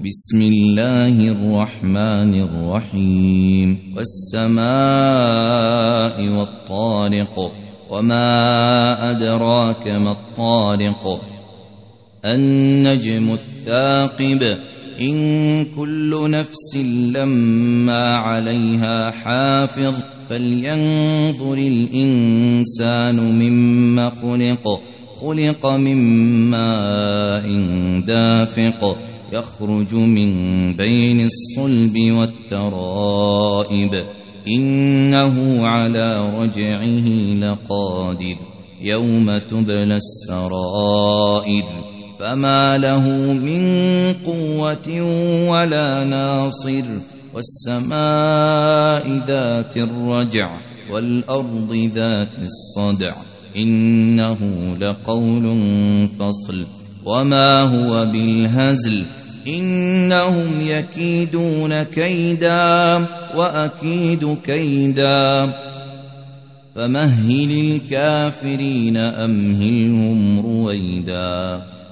بسم الله الرحمن الرحيم والسماء والطارق وما أدراك ما الطارق النجم الثاقب إن كل نفس لما عليها حافظ فلينظر الإنسان مما خلق من ماء دافق يخرج من بين الصلب والترائب إنه على رجعه لقادر يوم تبلى السرائر فما له من قوة ولا ناصر والسماء ذات الرجع والأرض ذات الصدع إنه لقول فصل وما هو بالهزل إنهم يكيدون كيدا وأكيد كيدا فمهل الكافرين أمهلهم رويدا